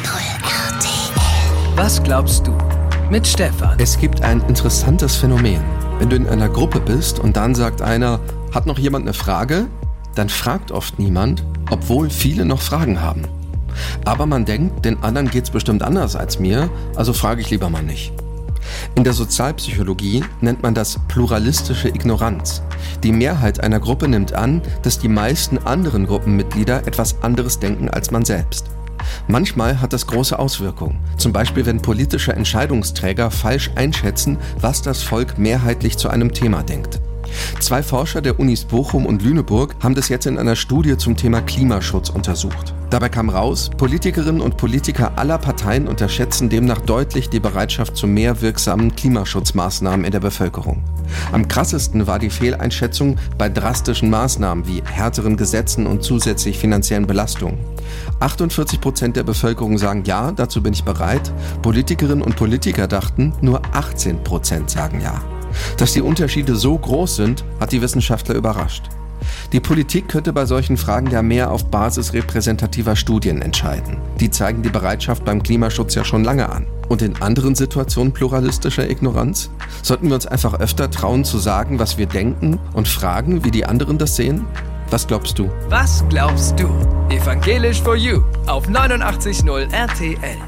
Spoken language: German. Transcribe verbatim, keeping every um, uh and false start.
R T L. Was glaubst du? Mit Stefan. Es gibt ein interessantes Phänomen. Wenn du in einer Gruppe bist und dann sagt einer, hat noch jemand eine Frage? Dann fragt oft niemand, obwohl viele noch Fragen haben. Aber man denkt, den anderen geht's bestimmt anders als mir, also frage ich lieber mal nicht. In der Sozialpsychologie nennt man das pluralistische Ignoranz. Die Mehrheit einer Gruppe nimmt an, dass die meisten anderen Gruppenmitglieder etwas anderes denken als man selbst. Manchmal hat das große Auswirkungen, zum Beispiel wenn politische Entscheidungsträger falsch einschätzen, was das Volk mehrheitlich zu einem Thema denkt. Zwei Forscher der Unis Bochum und Lüneburg haben das jetzt in einer Studie zum Thema Klimaschutz untersucht. Dabei kam raus, Politikerinnen und Politiker aller Parteien unterschätzen demnach deutlich die Bereitschaft zu mehr wirksamen Klimaschutzmaßnahmen in der Bevölkerung. Am krassesten war die Fehleinschätzung bei drastischen Maßnahmen wie härteren Gesetzen und zusätzlich finanziellen Belastungen. achtundvierzig Prozent der Bevölkerung sagen ja, dazu bin ich bereit. Politikerinnen und Politiker dachten, nur achtzehn Prozent sagen ja. Dass die Unterschiede so groß sind, hat die Wissenschaftler überrascht. Die Politik könnte bei solchen Fragen ja mehr auf Basis repräsentativer Studien entscheiden. Die zeigen die Bereitschaft beim Klimaschutz ja schon lange an. Und in anderen Situationen pluralistischer Ignoranz? Sollten wir uns einfach öfter trauen zu sagen, was wir denken und fragen, wie die anderen das sehen? Was glaubst du? Was glaubst du? Evangelisch for You auf neunundachtzig Komma null R T L.